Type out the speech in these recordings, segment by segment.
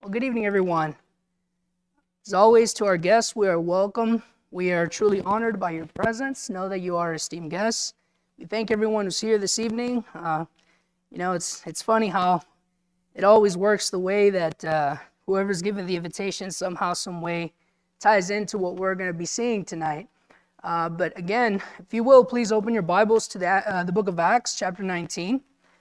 Well, good evening, everyone. As always, to our guests, we are welcome. We are truly honored by your presence. Know that you are esteemed guests. We thank everyone who's here this evening. It's funny how it always works the way that whoever's given the invitation somehow, some way ties into what we're going to be seeing tonight. But again, if you will, please open your Bibles to the book of Acts, chapter 19.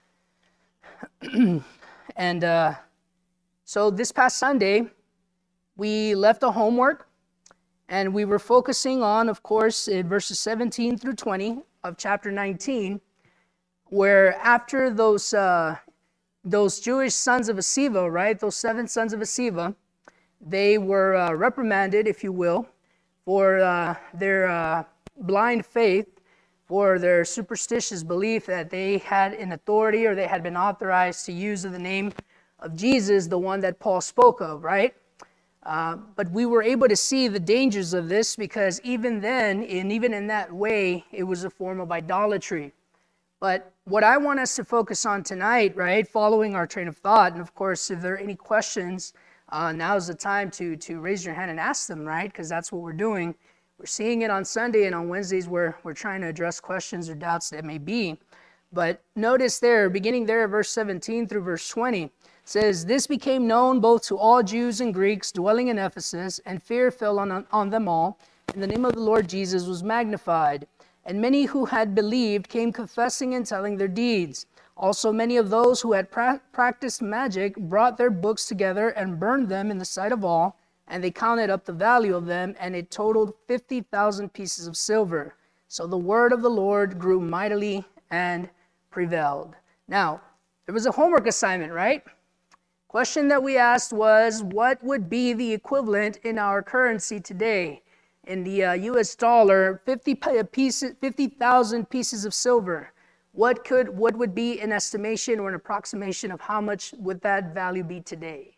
And so this past Sunday, we left the homework, and we were focusing on, of course, verses 17 through 20 of chapter 19, where after those Jewish sons of Sceva, right, those 7 sons of Sceva, they were reprimanded, if you will, for their blind faith, for their superstitious belief that they had an authority or they had been authorized to use the name of Jesus, the one that Paul spoke of, right? But we were able to see the dangers of this because even then, and even in that way, it was a form of idolatry. But what I want us to focus on tonight, right, following our train of thought, and of course, if there are any questions, now's the time to raise your hand and ask them, right? Because that's what we're doing. We're seeing it on Sunday, and on Wednesdays, we're trying to address questions or doubts that may be. But notice there, beginning there, verse 17 through verse 20, says, "This became known both to all Jews and Greeks dwelling in Ephesus, and fear fell on them all, and the name of the Lord Jesus was magnified. And many who had believed came confessing and telling their deeds. Also many of those who had practiced magic brought their books together and burned them in the sight of all, and they counted up the value of them, and it totaled 50,000 pieces of silver. So the word of the Lord grew mightily and prevailed." Now, there was a homework assignment, right? Question that we asked was, what would be the equivalent in our currency today? In the U.S. dollar, 50,000 pieces of silver. What would be an estimation or an approximation of how much would that value be today?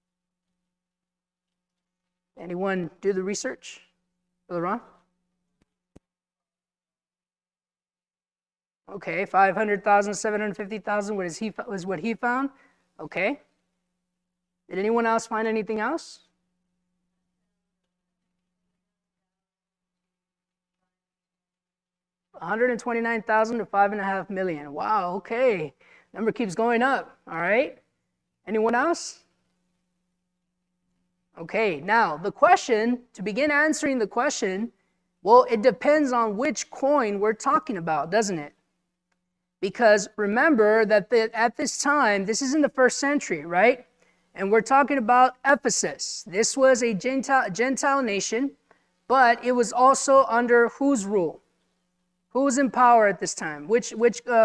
Anyone do the research? Brother Ron? Okay, 500,000, 750,000 was what he found. Okay. Did anyone else find anything else? $129,000 to $5.5 million. Wow, okay. Number keeps going up, all right? Anyone else? Okay, now the question, to begin answering the question, well, it depends on which coin we're talking about, doesn't it? Because remember that at this time, this is in the 1st century, right? And we're talking about Ephesus. This was a Gentile nation, but it was also under whose rule? Who was in power at this time? Which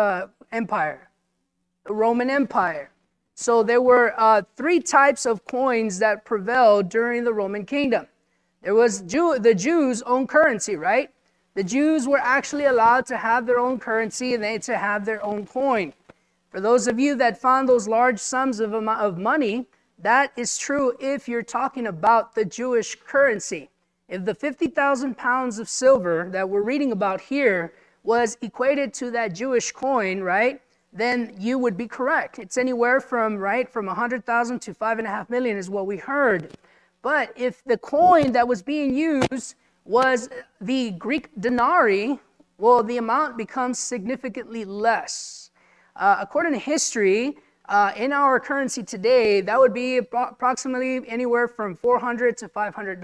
empire? The Roman Empire. So there were 3 types of coins that prevailed during the Roman kingdom. There was the Jews' own currency, right? The Jews were actually allowed to have their own currency and they to have their own coin. For those of you that found those large sums of money, that is true if you're talking about the Jewish currency. If the 50,000 pounds of silver that we're reading about here was equated to that Jewish coin, right, then you would be correct. It's anywhere from 100,000 to $5.5 million is what we heard. But if the coin that was being used was the Greek denarii, well, the amount becomes significantly less. According to history, in our currency today, that would be approximately anywhere from $400 to $500.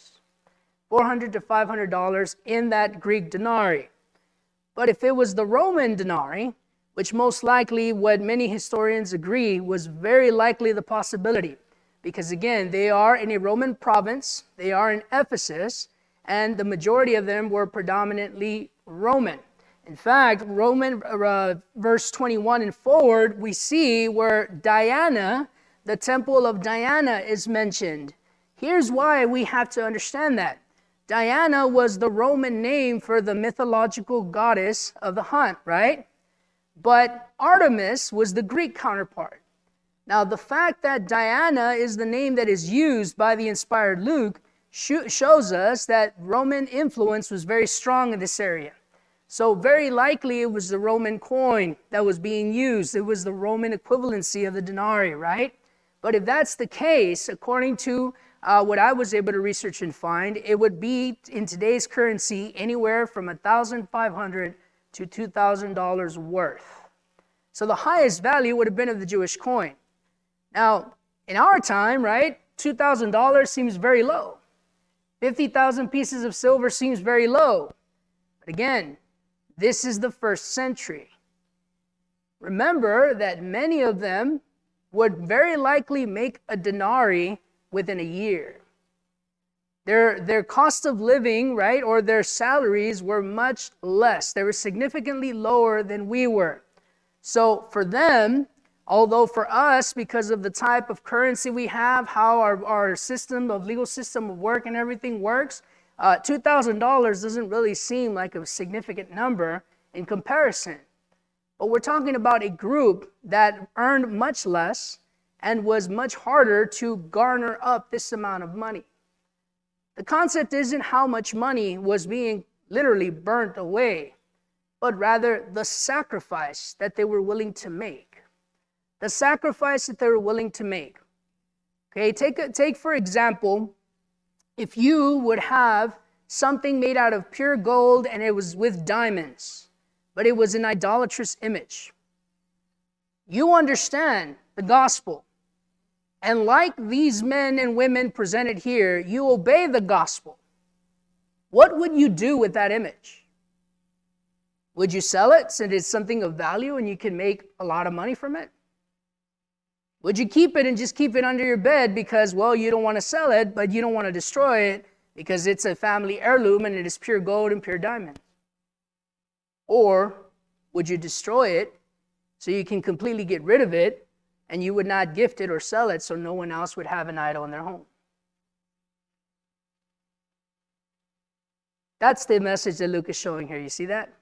$400 to $500 in that Greek denarii. But if it was the Roman denarii, which most likely, what many historians agree, was very likely the possibility. Because again, they are in a Roman province, they are in Ephesus, and the majority of them were predominantly Roman. In fact, Roman verse 21 and forward, we see where Diana, the temple of Diana, is mentioned. Here's why we have to understand that. Diana was the Roman name for the mythological goddess of the hunt, right? But Artemis was the Greek counterpart. Now, the fact that Diana is the name that is used by the inspired Luke shows us that Roman influence was very strong in this area. So very likely it was the Roman coin that was being used. It was the Roman equivalency of the denarii, right? But if that's the case, according to what I was able to research and find, it would be in today's currency anywhere from $1,500 to $2,000 worth. So the highest value would have been of the Jewish coin. Now, in our time, right, $2,000 seems very low. 50,000 pieces of silver seems very low. But again, this is the first century. Remember that many of them would very likely make a denarii within a year. Their cost of living, right, or their salaries were much less. They were significantly lower than we were. So for them, although for us, because of the type of currency we have, how our system of legal system of work and everything works, $2,000 doesn't really seem like a significant number in comparison. But we're talking about a group that earned much less and was much harder to garner up this amount of money. The concept isn't how much money was being literally burnt away, but rather the sacrifice that they were willing to make. The sacrifice that they were willing to make. Okay, take for example, if you would have something made out of pure gold and it was with diamonds, but it was an idolatrous image. You understand the gospel. And like these men and women presented here, you obey the gospel. What would you do with that image? Would you sell it since it's something of value and you can make a lot of money from it? Would you keep it and just keep it under your bed because, well, you don't want to sell it, but you don't want to destroy it because it's a family heirloom and it is pure gold and pure diamond? Or would you destroy it so you can completely get rid of it and you would not gift it or sell it so no one else would have an idol in their home? That's the message that Luke is showing here. You see that?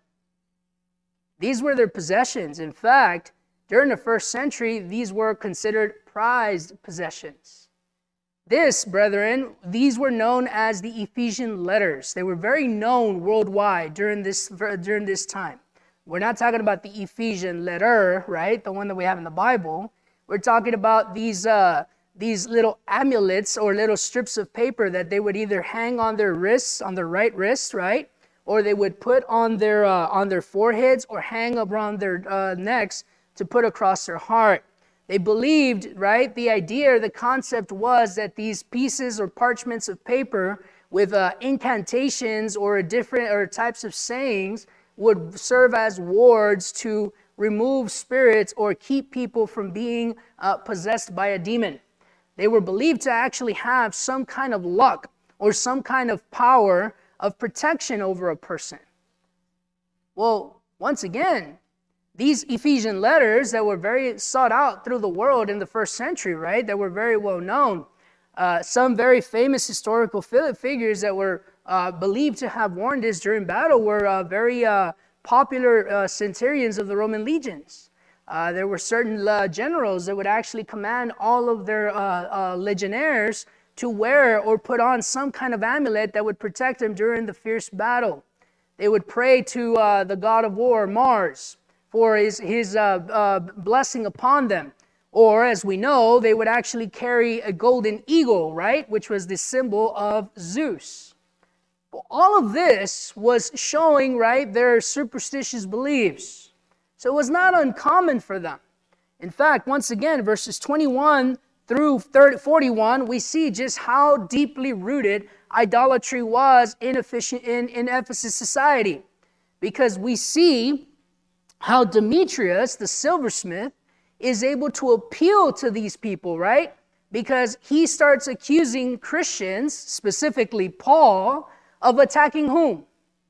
These were their possessions. In fact, during the first century, these were considered prized possessions. This, brethren, these were known as the Ephesian letters. They were very known worldwide during this time. We're not talking about the Ephesian letter, right? The one that we have in the Bible. We're talking about these little amulets or little strips of paper that they would either hang on their wrists, on their right wrist, right? Or they would put on their foreheads or hang around their necks to put across their heart. They believed, right? The idea, the concept was that these pieces or parchments of paper with incantations or types of sayings would serve as wards to remove spirits or keep people from being possessed by a demon. They were believed to actually have some kind of luck or some kind of power of protection over a person. Well, once again, these Ephesian letters that were very sought out through the world in the first century, right, that were very well known, some very famous historical figures that were believed to have worn this during battle were very popular centurions of the Roman legions. There were certain generals that would actually command all of their legionnaires to wear or put on some kind of amulet that would protect them during the fierce battle. They would pray to the god of war, Mars, for his blessing upon them. Or, as we know, they would actually carry a golden eagle, right, which was the symbol of Zeus. Well, all of this was showing, right, their superstitious beliefs. So it was not uncommon for them. In fact, once again, verses 21 through 41, we see just how deeply rooted idolatry was in Ephesus society. Because we see how Demetrius, the silversmith, is able to appeal to these people, right? Because he starts accusing Christians, specifically Paul, of attacking whom?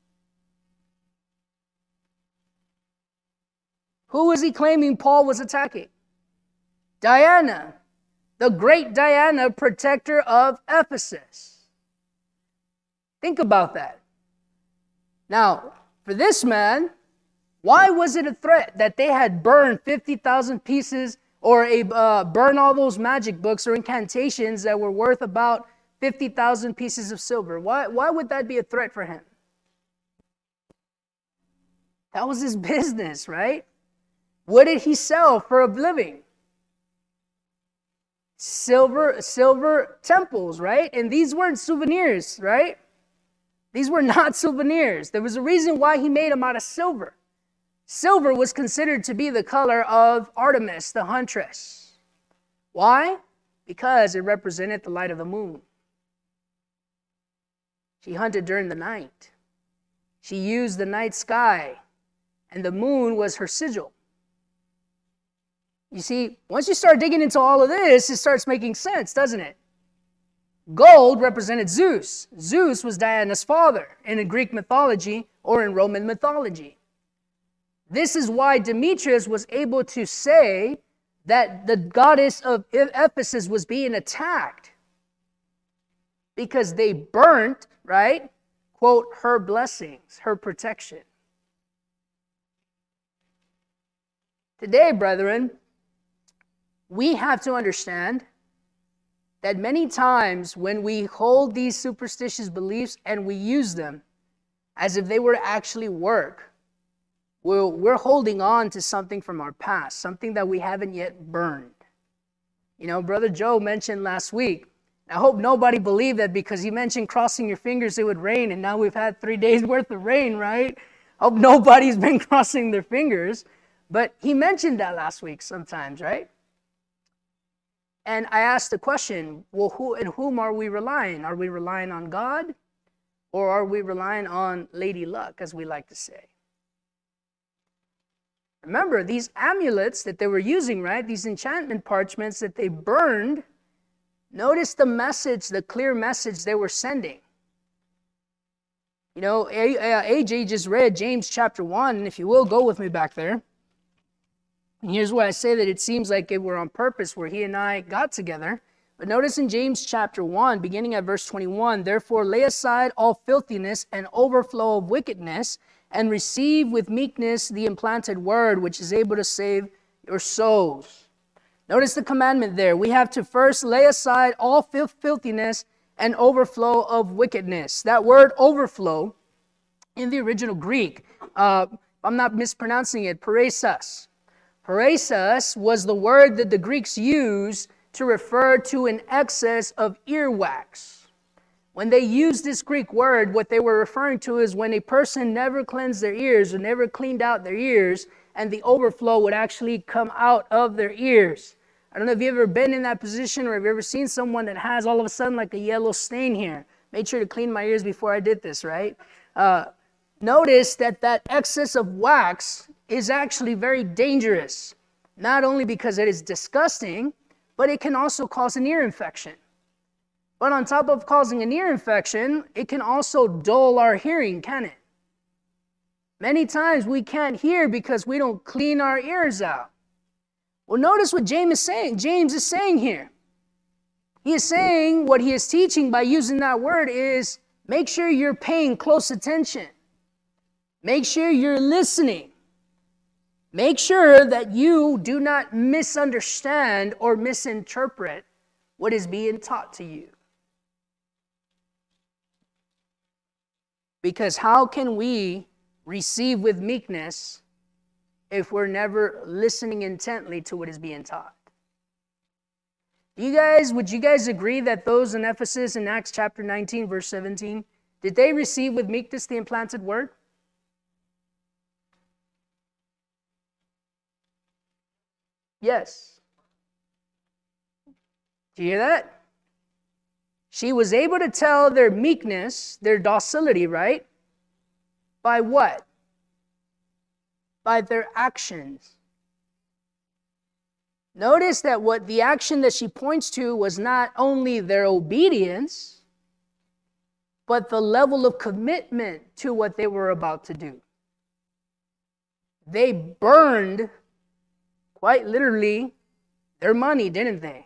Who is he claiming Paul was attacking? Diana, the great Diana, protector of Ephesus. Think about that. Now, for this man, why was it a threat that they had burned 50,000 pieces or burn all those magic books or incantations that were worth about 50,000 pieces of silver? Why would that be a threat for him? That was his business, right? What did he sell for a living? silver temples, right? And these weren't souvenirs, right? These were not souvenirs. There was a reason why he made them out of silver. Silver was considered to be the color of Artemis, the huntress. Why? Because it represented the light of the moon. She hunted during the night. She used the night sky, and the moon was her sigil. You see, once you start digging into all of this, it starts making sense, doesn't it? Gold represented Zeus. Zeus was Diana's father in Greek mythology or in Roman mythology. This is why Demetrius was able to say that the goddess of Ephesus was being attacked because they burnt, right, quote, her blessings, her protection. Today, brethren, we have to understand that many times when we hold these superstitious beliefs and we use them as if they were to actually work, we're holding on to something from our past, something that we haven't yet burned. You know, Brother Joe mentioned last week, I hope nobody believed that because he mentioned crossing your fingers it would rain, and now we've had 3 days worth of rain, right? I hope nobody's been crossing their fingers. But he mentioned that last week sometimes, right? And I asked the question, well, whom are we relying? Are we relying on God? Or are we relying on Lady Luck, as we like to say? Remember, these amulets that they were using, right? These enchantment parchments that they burned, notice the message, the clear message they were sending. You know, AJ just read James chapter 1, and if you will, go with me back there. And here's why I say that it seems like it were on purpose where he and I got together. But notice in James chapter 1, beginning at verse 21, therefore lay aside all filthiness and overflow of wickedness, and receive with meekness the implanted word, which is able to save your souls. Notice the commandment there. We have to first lay aside all filthiness and overflow of wickedness. That word overflow in the original Greek, I'm not mispronouncing it, paresis. Paresis was the word that the Greeks used to refer to an excess of earwax. When they used this Greek word, what they were referring to is when a person never cleansed their ears or never cleaned out their ears, and the overflow would actually come out of their ears. I don't know if you've ever been in that position or have you ever seen someone that has all of a sudden like a yellow stain here. Made sure to clean my ears before I did this, right? Notice that excess of wax is actually very dangerous, not only because it is disgusting, but it can also cause an ear infection. But on top of causing an ear infection, it can also dull our hearing, can it? Many times we can't hear because we don't clean our ears out. Well, notice what James is saying here. He is saying what he is teaching by using that word is make sure you're paying close attention. Make sure you're listening. Make sure that you do not misunderstand or misinterpret what is being taught to you. Because how can we receive with meekness if we're never listening intently to what is being taught? Would you guys agree that those in Ephesus in Acts chapter 19, verse 17, did they receive with meekness the implanted word? Yes. Do you hear that? She was able to tell their meekness, their docility, right? By what? By their actions. Notice that what the action that she points to was not only their obedience, but the level of commitment to what they were about to do. They burned, quite literally, their money, didn't they?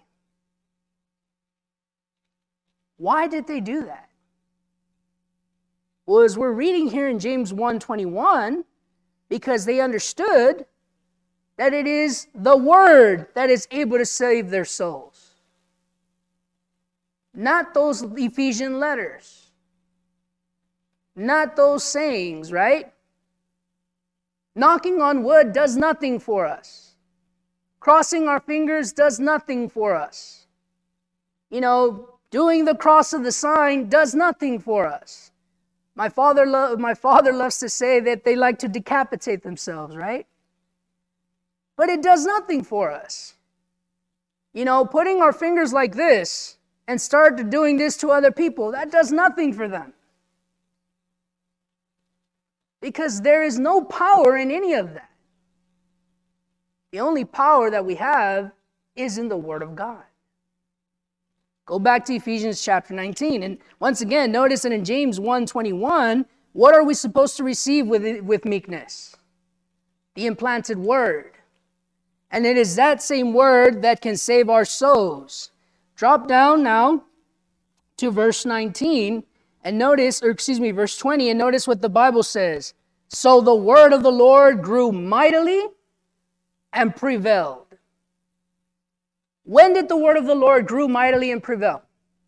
Why did they do that? Well, as we're reading here in James 1:21, because they understood that it is the word that is able to save their souls. Not those Ephesian letters. Not those sayings, right? Knocking on wood does nothing for us. Crossing our fingers does nothing for us. doing the cross of the sign does nothing for us. My father loves to say that they like to decapitate themselves, right? But it does nothing for us. Putting our fingers like this and start doing this to other people, that does nothing for them. Because there is no power in any of that. The only power that we have is in the Word of God. Go back to Ephesians chapter 19. And once again, notice that in James 1:21, what are we supposed to receive with meekness? The implanted Word. And it is that same Word that can save our souls. Drop down now to verse 19 and verse 20, and notice what the Bible says. So the word of the Lord grew mightily and prevailed. When did the word of the Lord grew mightily and prevail?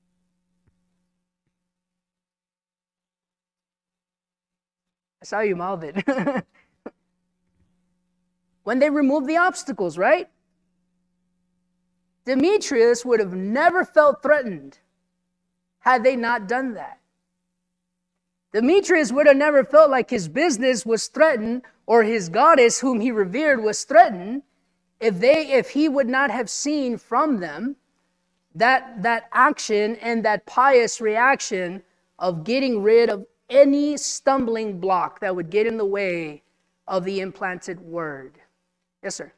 I saw you mouth it. When they removed the obstacles, right? Demetrius would have never felt threatened had they not done that. Demetrius would have never felt like his business was threatened or his goddess whom he revered was threatened if he would not have seen from them that action and that pious reaction of getting rid of any stumbling block that would get in the way of the implanted word. Yes, sir.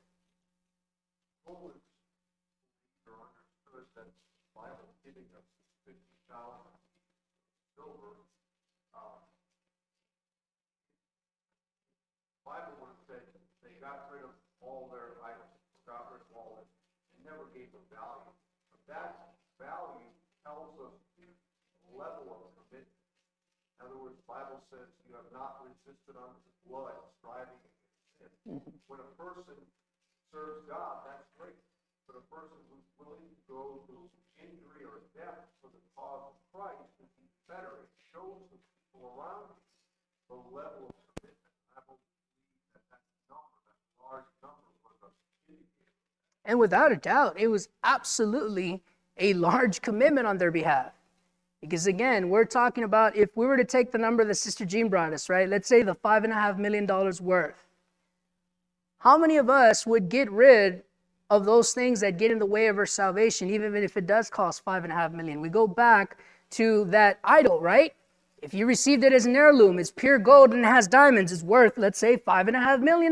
That value tells us the level of commitment. In other words, the Bible says you have not resisted unto blood, striving against sin. When a person serves God, that's great. But a person who's willing to go through injury or death for the cause of Christ is better. It shows the people around you the level of commitment. I believe that number, that large number, was a indicator. And without a doubt, it was absolutely a large commitment on their behalf. Because again, we're talking about, if we were to take the number that Sister Jean brought us, right? Let's say the $5.5 million worth. How many of us would get rid of those things that get in the way of our salvation, even if it does cost $5.5 million? We go back to that idol, right? If you received it as an heirloom, it's pure gold and it has diamonds, it's worth, let's say, $5.5 million.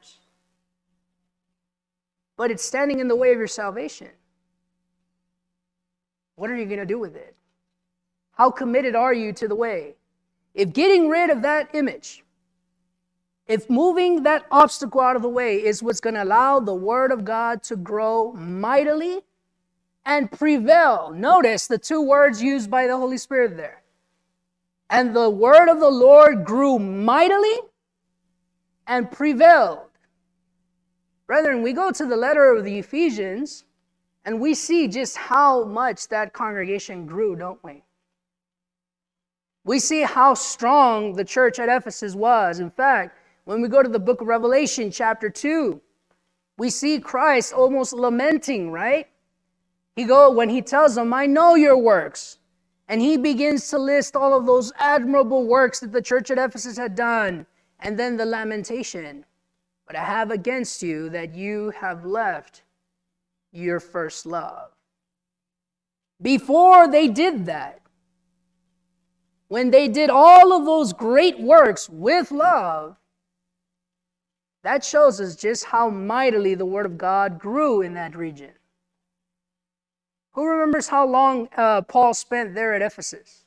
But it's standing in the way of your salvation. What are you going to do with it? How committed are you to the way? If getting rid of that image, if moving that obstacle out of the way is what's going to allow the Word of God to grow mightily and prevail. Notice the two words used by the Holy Spirit there. And the word of the Lord grew mightily and prevailed. Brethren, we go to the letter of the Ephesians, and we see just how much that congregation grew, don't we? We see how strong the church at Ephesus was. In fact, when we go to the book of Revelation, chapter 2, we see Christ almost lamenting, right? When he tells them, I know your works. And he begins to list all of those admirable works that the church at Ephesus had done. And then the lamentation. But I have against you that you have left your first love. Before they did that, when they did all of those great works with love, that shows us just how mightily the Word of God grew in that region. Who remembers how long Paul spent there at Ephesus?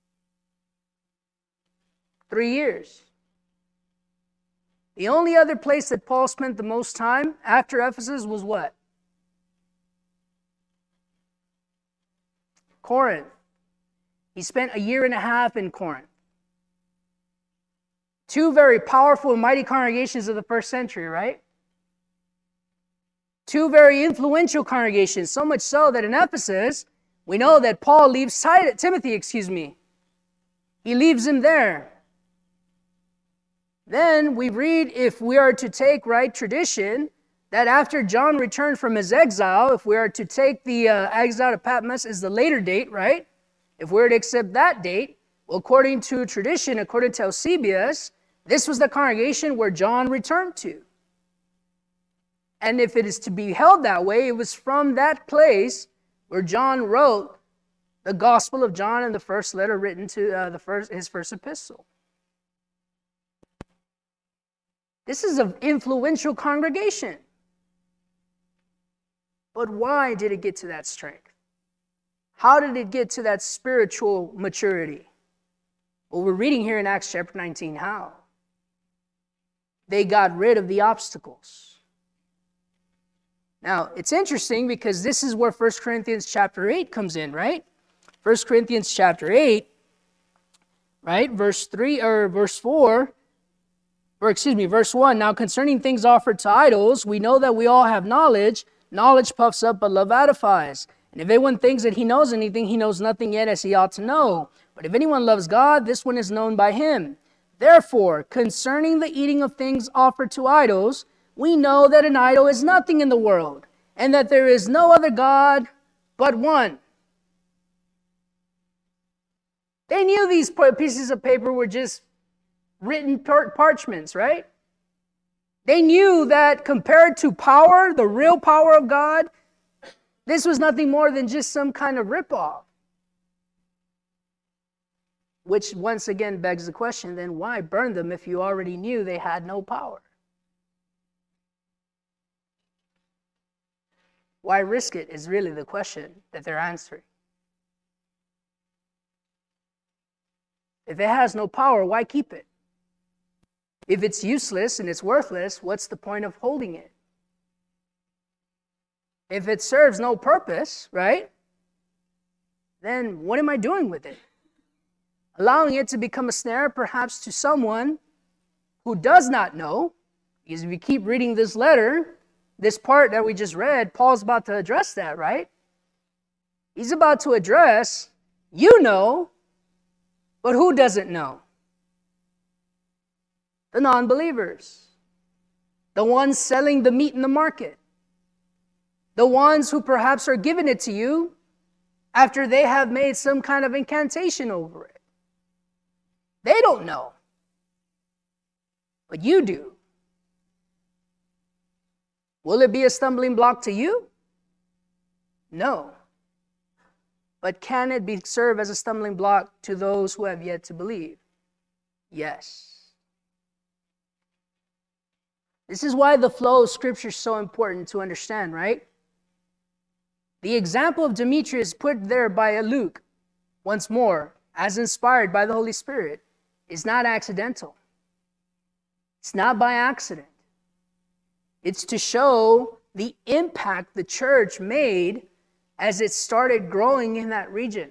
3 years. The only other place that Paul spent the most time after Ephesus was what? Corinth. He spent 1.5 years in Corinth. Two very powerful and mighty congregations of the first century, right? Two very influential congregations, so much so that in Ephesus, we know that Paul leaves Timothy. He leaves him there. Then we read, if we are to take right tradition, that after John returned from his exile, if we are to take the exile to Patmos as the later date, right? If we were to accept that date, well, according to tradition, according to Eusebius, this was the congregation where John returned to. And if it is to be held that way, it was from that place where John wrote the Gospel of John and the first letter written to his first epistle. This is an influential congregation. But why did it get to that strength? How did it get to that spiritual maturity? Well, we're reading here in Acts chapter 19 how. They got rid of the obstacles. Now, it's interesting because this is where 1 Corinthians chapter 8 comes in, right? 1 Corinthians chapter 8, right? Verse 1. Now concerning things offered to idols, we know that we all have knowledge. Knowledge puffs up, but love edifies. And if anyone thinks that he knows anything, he knows nothing yet as he ought to know. But if anyone loves God, this one is known by him. Therefore, concerning the eating of things offered to idols, we know that an idol is nothing in the world, and that there is no other God but one. They knew these pieces of paper were just written parchments, right? They knew that compared to power, the real power of God, this was nothing more than just some kind of ripoff. Which once again begs the question, then why burn them if you already knew they had no power? Why risk it is really the question that they're answering. If it has no power, why keep it? If it's useless and it's worthless, what's the point of holding it? If it serves no purpose, right? Then what am I doing with it? Allowing it to become a snare perhaps to someone who does not know, because if you keep reading this letter, this part that we just read, Paul's about to address that, right? He's about to address, you know, but who doesn't know? The non-believers. The ones selling the meat in the market. The ones who perhaps are giving it to you after they have made some kind of incantation over it. They don't know. But you do. Will it be a stumbling block to you? No. But can it serve as a stumbling block to those who have yet to believe? Yes. This is why the flow of Scripture is so important to understand, right? The example of Demetrius put there by Luke, once more, as inspired by the Holy Spirit, is not accidental. It's not by accident. It's to show the impact the church made as it started growing in that region.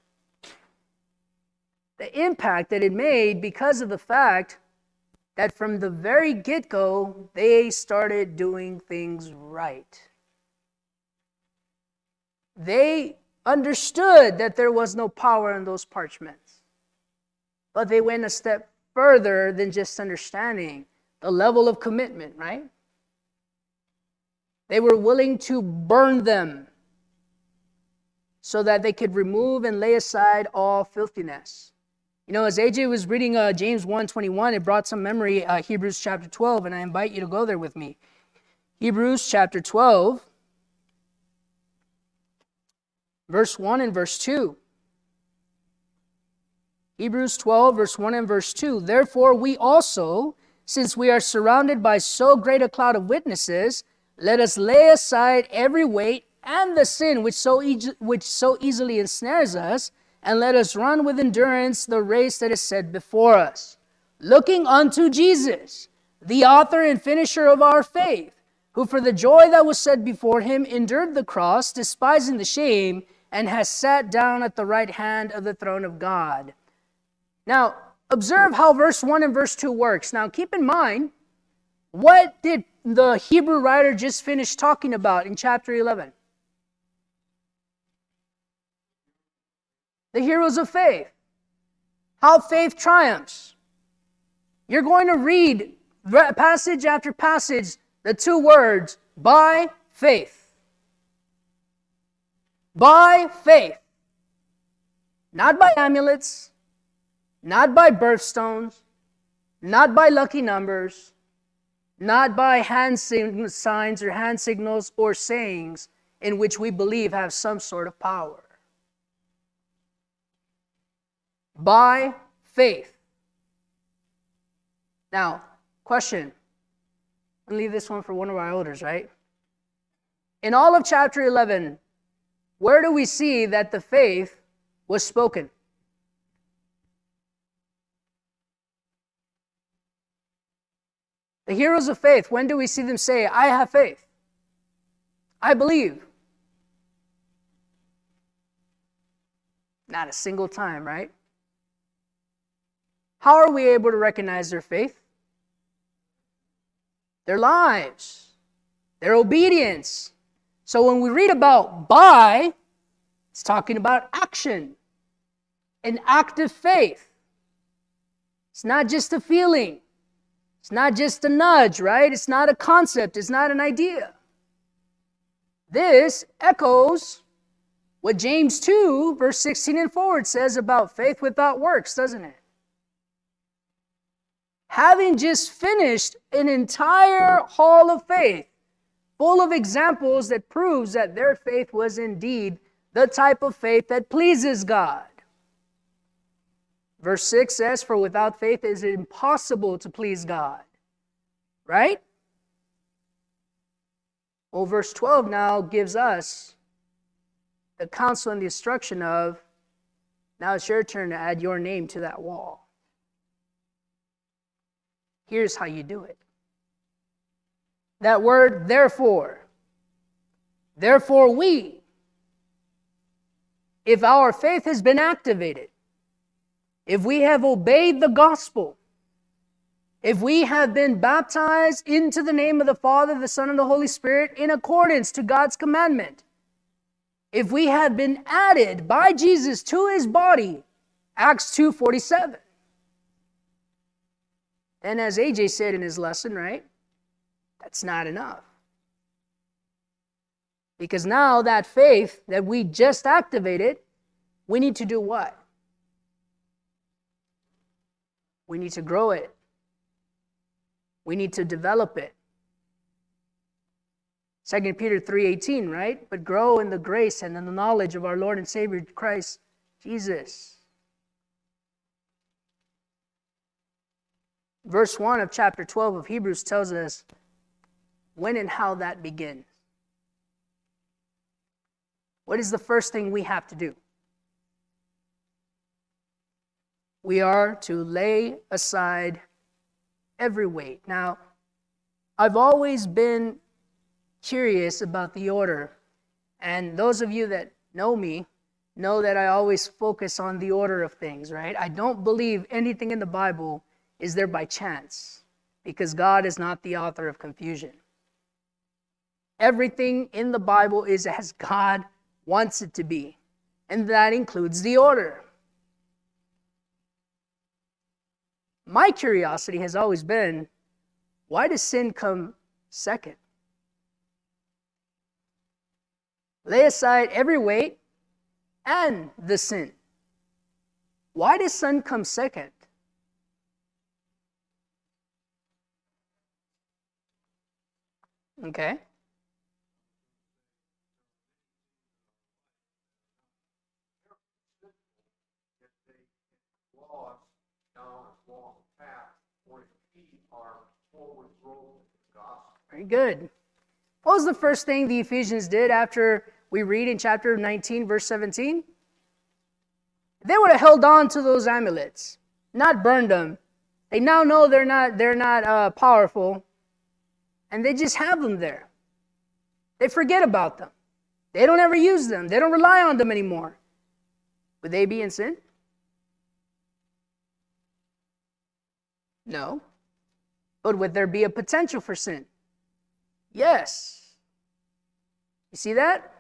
The impact that it made because of the fact that from the very get-go, they started doing things right. They understood that there was no power in those parchments. But they went a step further than just understanding the level of commitment, right? They were willing to burn them so that they could remove and lay aside all filthiness. You know, as AJ was reading James 1:21, it brought some memory, Hebrews chapter 12, and I invite you to go there with me. Hebrews chapter 12, verse 1 and verse 2. Hebrews 12, verse 1 and verse 2. Therefore we also, since we are surrounded by so great a cloud of witnesses, let us lay aside every weight and the sin which so easily ensnares us, and let us run with endurance the race that is set before us, looking unto Jesus, the author and finisher of our faith, who for the joy that was set before him endured the cross, despising the shame, and has sat down at the right hand of the throne of God. Now, observe how verse 1 and verse 2 works. Now, keep in mind, what did the Hebrew writer just finish talking about in chapter 11? The heroes of faith. How faith triumphs. You're going to read passage after passage the two words, by faith. By faith. Not by amulets, not by birthstones, not by lucky numbers, not by hand signs or hand signals or sayings in which we believe have some sort of power. By faith. Now, question. I'll leave this one for one of our elders, right? In all of chapter 11, where do we see that the faith was spoken? The heroes of faith, when do we see them say, I have faith? I believe. Not a single time, right? How are we able to recognize their faith? Their lives, their obedience. So when we read about by, it's talking about action, an active faith. It's not just a feeling. It's not just a nudge, right? It's not a concept. It's not an idea. This echoes what James 2, verse 16 and forward says about faith without works, doesn't it? Having just finished an entire hall of faith, full of examples that proves that their faith was indeed the type of faith that pleases God. Verse 6 says, for without faith it is impossible to please God. Right? Well, verse 12 now gives us the counsel and the instruction of, now it's your turn to add your name to that wall. Here's how you do it. That word, therefore. Therefore we, if our faith has been activated, if we have obeyed the gospel, if we have been baptized into the name of the Father, the Son, and the Holy Spirit in accordance to God's commandment, if we have been added by Jesus to his body, Acts 2:47. And as AJ said in his lesson, right? That's not enough. Because now that faith that we just activated, we need to do what? We need to grow it. We need to develop it. 2 Peter 3:18, right? But grow in the grace and in the knowledge of our Lord and Savior Christ Jesus. Verse 1 of chapter 12 of Hebrews tells us when and how that begins. What is the first thing we have to do? We are to lay aside every weight. Now, I've always been curious about the order, and those of you that know me know that I always focus on the order of things, right? I don't believe anything in the Bible is there by chance, because God is not the author of confusion. Everything in the Bible is as God wants it to be, and that includes the order. My curiosity has always been, why does sin come second? Lay aside every weight and the sin. Why does sin come second? Okay. Very good. What was the first thing the Ephesians did after we read in chapter 19, verse 17? They would have held on to those amulets, not burned them. They now know they're not powerful, and they just have them there. They forget about them. They don't ever use them. They don't rely on them anymore. Would they be in sin? No. But would there be a potential for sin? Yes. You see that?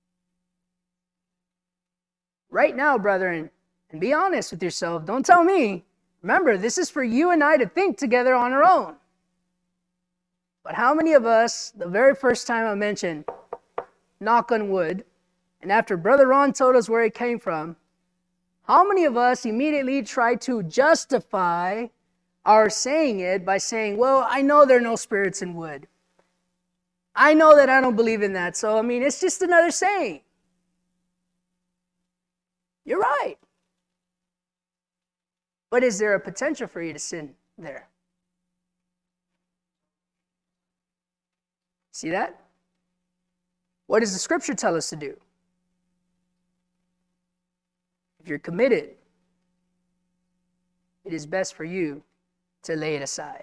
Right now, brethren, and be honest with yourself. Don't tell me. Remember, this is for you and I to think together on our own. But how many of us, the very first time I mentioned, knock on wood, and after Brother Ron told us where it came from, how many of us immediately try to justify our saying it by saying, well, I know there are no spirits in wood. I know that I don't believe in that, so it's just another saying. You're right. But is there a potential for you to sin there? See that? What does the scripture tell us to do? If you're committed, it is best for you to lay it aside.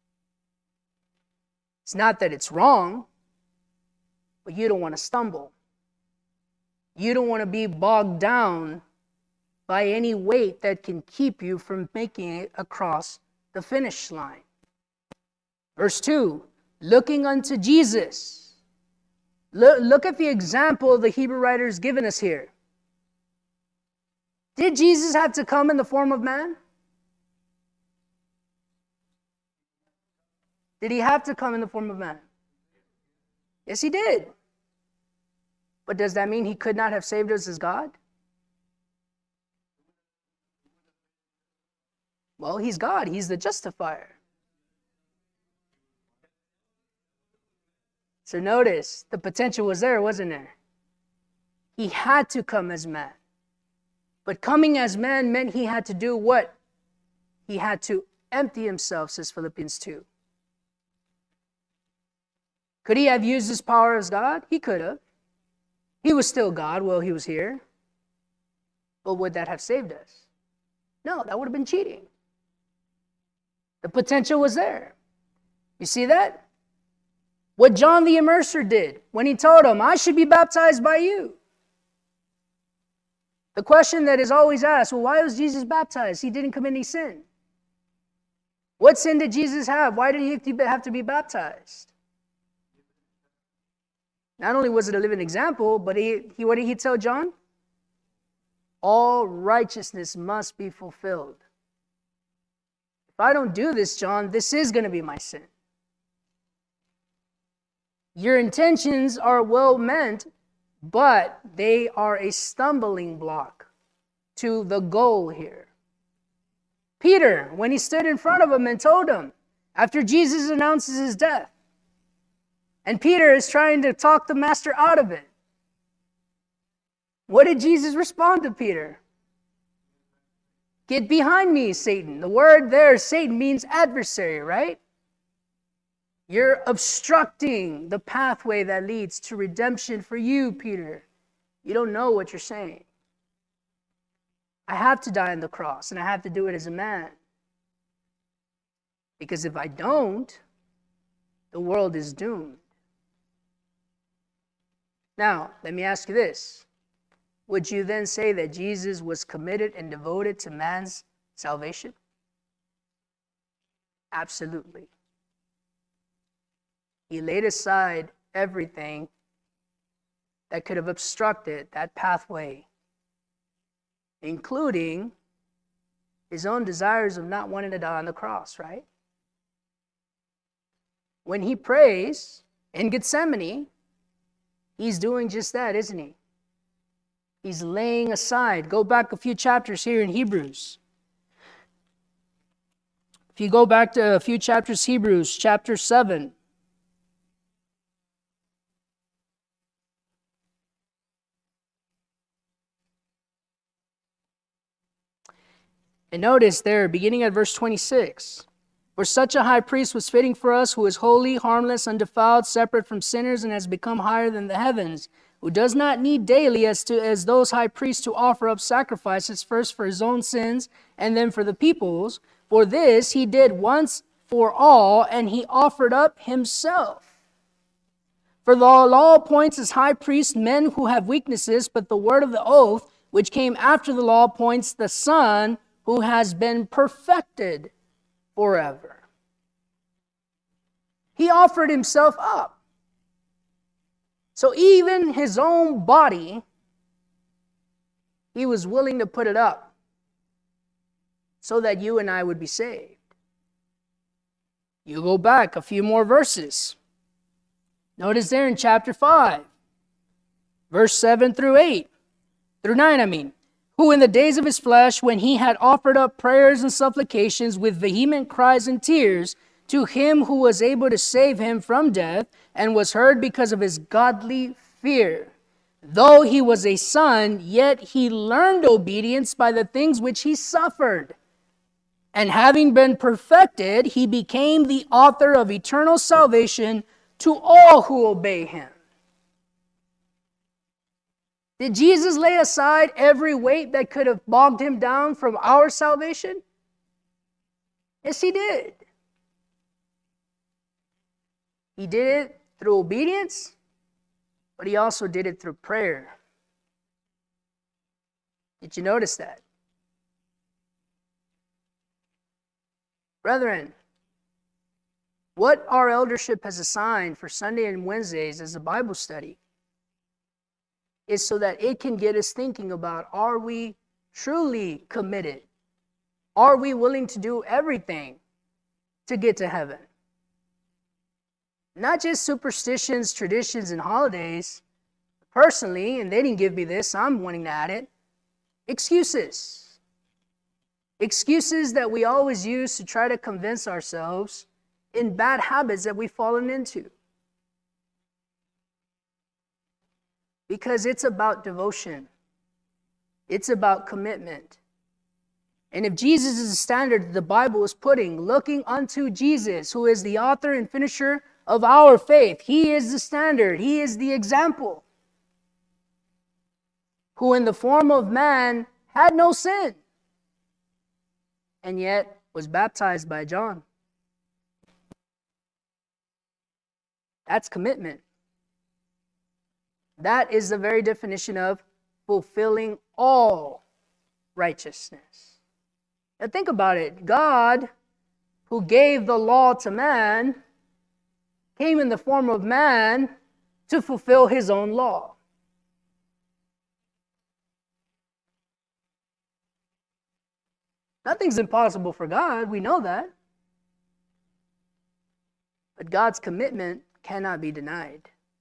It's not that it's wrong, but you don't want to stumble. You don't want to be bogged down by any weight that can keep you from making it across the finish line. Verse 2, looking unto Jesus. Look at the example the Hebrew writer has given us here. Did Jesus have to come in the form of man? Did he have to come in the form of man? Yes, he did. But does that mean he could not have saved us as God? Well, he's God. He's the justifier. So notice, the potential was there, wasn't there? He had to come as man. But coming as man meant he had to do what? He had to empty himself, says Philippians 2. Could he have used his power as God? He could have. He was still God while he was here. But would that have saved us? No, that would have been cheating. The potential was there. You see that? What John the Immerser did when he told him, I should be baptized by you. The question that is always asked, well, why was Jesus baptized? He didn't commit any sin. What sin did Jesus have? Why did he have to be baptized? Not only was it a living example, but what did he tell John? All righteousness must be fulfilled. If I don't do this, John, this is going to be my sin. Your intentions are well meant, but they are a stumbling block to the goal here. Peter, when he stood in front of him and told him, after Jesus announces his death, and Peter is trying to talk the master out of it, what did Jesus respond to Peter? Get behind me, Satan. The word there, Satan, means adversary, right? You're obstructing the pathway that leads to redemption for you, Peter. You don't know what you're saying. I have to die on the cross, and I have to do it as a man. Because if I don't, the world is doomed. Now, let me ask you this. Would you then say that Jesus was committed and devoted to man's salvation? Absolutely. He laid aside everything that could have obstructed that pathway, including his own desires of not wanting to die on the cross, right? When he prays in Gethsemane, he's doing just that, isn't he? He's laying aside. Go back a few chapters here in Hebrews. If you go back to a few chapters, Hebrews chapter 7. And notice there, beginning at verse 26. For such a high priest was fitting for us, who is holy, harmless, undefiled, separate from sinners, and has become higher than the heavens, who does not need daily as those high priests to offer up sacrifices, first for his own sins and then for the people's. For this he did once for all, and he offered up himself. For the law appoints as high priests men who have weaknesses, but the word of the oath, which came after the law, appoints the Son who has been perfected forever. He offered himself up. So even his own body, he was willing to put it up so that you and I would be saved. You go back a few more verses. Notice there in chapter 5, verse 7 through 9, who in the days of his flesh, when he had offered up prayers and supplications with vehement cries and tears to him who was able to save him from death, and was heard because of his godly fear. Though he was a son, yet he learned obedience by the things which he suffered. And having been perfected, he became the author of eternal salvation to all who obey him. Did Jesus lay aside every weight that could have bogged him down from our salvation? Yes, he did. He did it through obedience, but he also did it through prayer. Did you notice that? Brethren, what our eldership has assigned for Sunday and Wednesdays as a Bible study is so that it can get us thinking about, are we truly committed? Are we willing to do everything to get to heaven? Not just superstitions, traditions, and holidays. Personally, and they didn't give me this, I'm wanting to add it, excuses. Excuses that we always use to try to convince ourselves in bad habits that we've fallen into. Because it's about devotion. It's about commitment. And if Jesus is the standard that the Bible is putting, looking unto Jesus, who is the author and finisher of our faith, he is the standard, he is the example, who in the form of man had no sin, and yet was baptized by John. That's commitment. That is the very definition of fulfilling all righteousness. Now think about it. God, who gave the law to man, came in the form of man to fulfill his own law. Nothing's impossible for God. We know that. But God's commitment cannot be denied.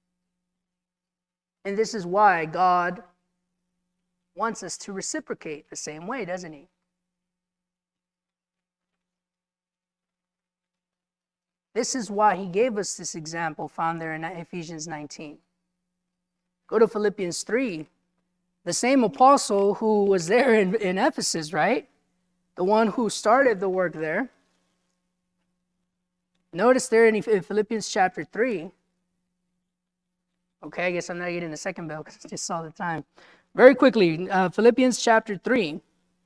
And this is why God wants us to reciprocate the same way, doesn't he? This is why he gave us this example found there in Ephesians 19. Go to Philippians 3. The same apostle who was there in Ephesus, right? The one who started the work there. Notice there in Philippians chapter 3. Okay, I guess I'm not getting the second bell because I just saw the time. Very quickly, Philippians chapter 3.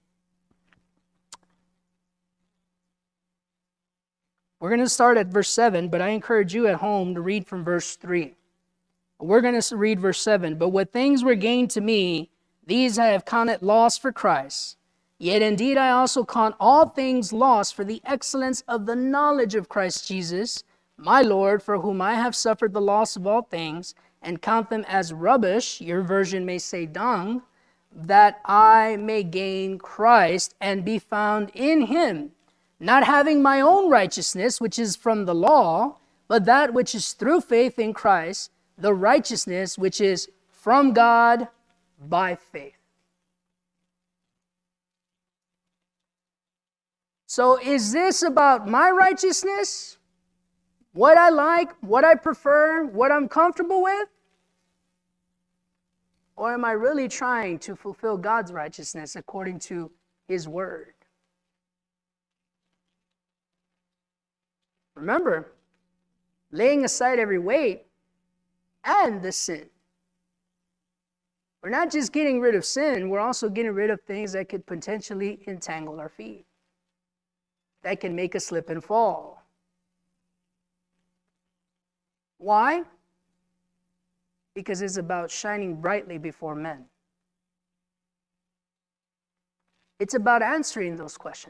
We're going to start at verse 7, but I encourage you at home to read from verse 3. We're going to read verse 7. But what things were gained to me, these I have counted loss for Christ. Yet indeed I also count all things lost for the excellence of the knowledge of Christ Jesus, my Lord, for whom I have suffered the loss of all things, and count them as rubbish, your version may say dung, that I may gain Christ and be found in him, not having my own righteousness, which is from the law, but that which is through faith in Christ, the righteousness which is from God by faith. So is this about my righteousness? What I like, what I prefer, what I'm comfortable with? Or am I really trying to fulfill God's righteousness according to his word? Remember, laying aside every weight and the sin. We're not just getting rid of sin, we're also getting rid of things that could potentially entangle our feet, that can make us slip and fall. Why? Because it's about shining brightly before men. It's about answering those questions.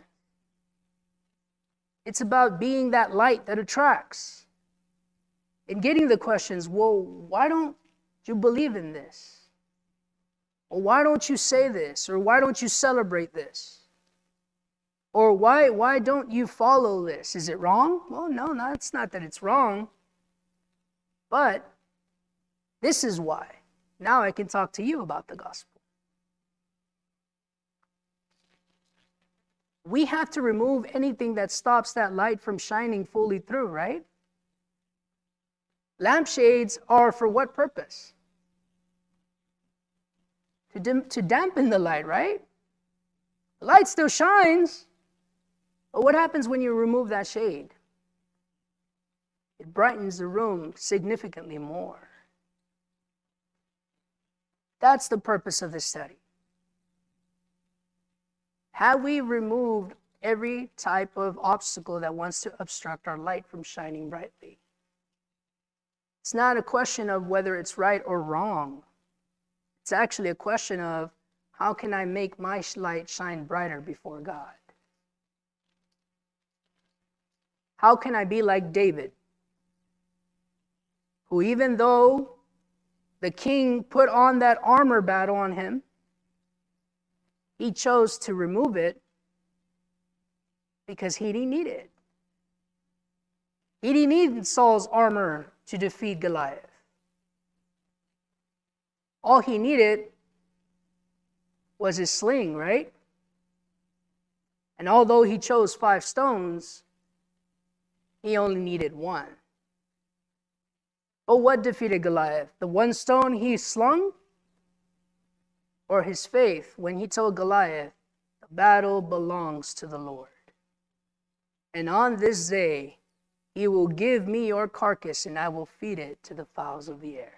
It's about being that light that attracts. And getting the questions, well, why don't you believe in this? Or why don't you say this? Or why don't you celebrate this? Or why don't you follow this? Is it wrong? Well, no, it's not that it's wrong. But this is why. Now I can talk to you about the gospel. We have to remove anything that stops that light from shining fully through, right? Lampshades are for what purpose? To dampen the light, right? The light still shines, but what happens when you remove that shade? It brightens the room significantly more. That's the purpose of this study. Have we removed every type of obstacle that wants to obstruct our light from shining brightly? It's not a question of whether it's right or wrong. It's actually a question of, how can I make my light shine brighter before God? How can I be like David, who even though the king put on that armor battle on him, he chose to remove it because he didn't need it. He didn't need Saul's armor to defeat Goliath. All he needed was his sling, right? And although he chose 5 stones, he only needed 1. But what defeated Goliath? The 1 stone he slung? Or his faith when he told Goliath, the battle belongs to the Lord. And on this day, he will give me your carcass and I will feed it to the fowls of the air.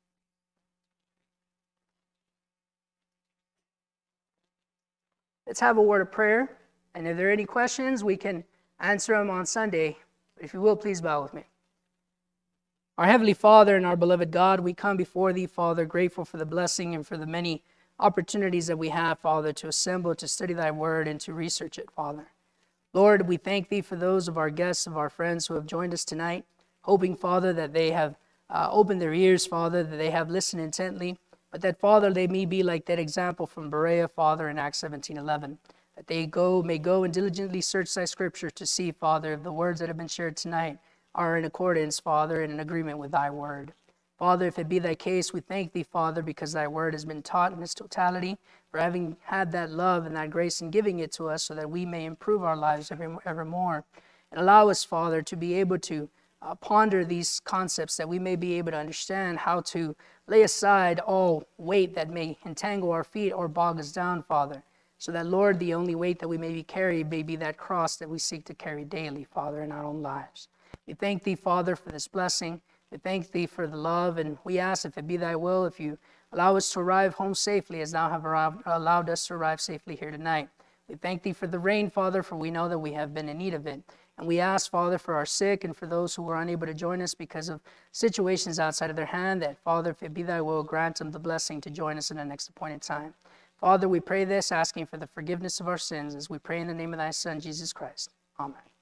Let's have a word of prayer. And if there are any questions, we can answer them on Sunday. But if you will, please bow with me. Our Heavenly Father and our beloved God, we come before Thee, Father, grateful for the blessing and for the many opportunities that we have, Father, to assemble, to study Thy Word, and to research it, Father. Lord, we thank Thee for those of our guests, of our friends who have joined us tonight, hoping, Father, that they have opened their ears, Father, that they have listened intently, but that, Father, they may be like that example from Berea, Father, in Acts 17:11, that they may go and diligently search Thy Scripture to see, Father, if the words that have been shared tonight are in accordance, Father, and in agreement with Thy Word. Father, if it be Thy case, we thank Thee, Father, because Thy Word has been taught in its totality, for having had that love and that grace and giving it to us so that we may improve our lives evermore. And allow us, Father, to be able to ponder these concepts, that we may be able to understand how to lay aside all weight that may entangle our feet or bog us down, Father, so that, Lord, the only weight that we may be carried may be that cross that we seek to carry daily, Father, in our own lives. We thank Thee, Father, for this blessing. We thank Thee for the love, and we ask, if it be Thy will, if You allow us to arrive home safely as Thou have allowed us to arrive safely here tonight. We thank Thee for the rain, Father, for we know that we have been in need of it. And we ask, Father, for our sick and for those who are unable to join us because of situations outside of their hand, that, Father, if it be Thy will, grant them the blessing to join us in the next appointed time. Father, we pray this, asking for the forgiveness of our sins, as we pray in the name of Thy Son, Jesus Christ. Amen.